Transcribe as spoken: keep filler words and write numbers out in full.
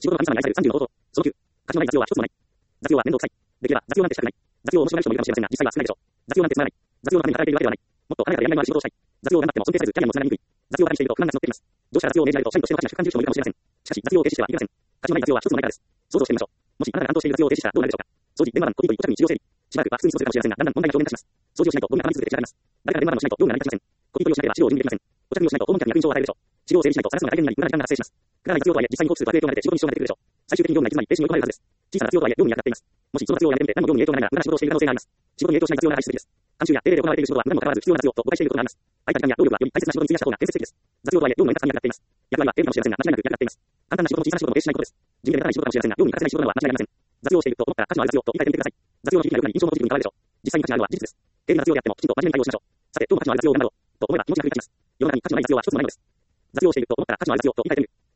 仕事の神様に愛されるさんじゅうの弟。そのきゅう、家事のない雑用は一つもない。雑用は面倒くさい。できれば雑用なんてしたくない。雑用を面白がる人もいるかもしれませんが、実際は少ないでしょう。雑用なんてつまらない。雑用のために働いているわけではない。もっと華やかでやりがいのある仕事をしたい。雑用がなくても尊敬されず、キャリアもつながりにくい。雑用をしていると不満が募ってきます。上司から雑用を命じられると社員としての価値が主観重視と見るかもしれません。しかし、雑用を停止してはいけません。家事のない雑用は一つもないからです。想像してみましょう。もしあなたが担当している雑用を停止したらどうなるでしょうか。掃除、電話番、コピーといった着に治療整理。しばらくは普通に過ごせるかもしれませんが、だんだん問題が表面化します。掃除をしないとゴミが溜まり続けて散らかります。誰かが電話番をしないと業務が成り立ちません。コピー取りをしなければ資料を準備できません。お茶組みをしないと訪問客に役員証を与えるでしょう。資料を整理しないと探すのが大変になり、無駄な時間が発生します。くだらない雑用とはいえ、実際にコース数とは影響が出て仕事に支障が出てくるでしょう。最終的に業務が行き詰まり、停止に追い込まれるはずです。小さな雑用とはいえ、業務に役立っています。もしその雑用をやめてみて、何も業務に影響がないなら、無駄な仕事をしている可能性があります。仕事に影響しない雑用が排出的です。慣習や定例で行われている仕事は無駄にもかかわらず必要な雑用と誤解していることがあります。空いた時間や労力はより大切な仕事に費やした方が建設的です。雑用とはいえ、業務の円滑さに役立っています。役割は低いかもしれませんが、間違いなく役立っています。簡単な仕事も小さな仕事も停止しないことです。地味で目立たない仕事かもしれませんが、業務に欠かせない仕事なのは間違いありません。雑用をしていると思ったら価値のある雑用と言い換えてみてください。雑用の響きが良くなり、印象もポジティブに変わるでしょう。実際に価値のあるのは事実です。軽微な雑用であってもきちんと真面目に対応しましょう。さて、どうも価値のある雑用をなんだろうと思えば気持ちが奮い立ちます。世の中に価値のない雑用は一つもないのです。雑用をしていると思ったら価値のある雑用と言い換えてみる。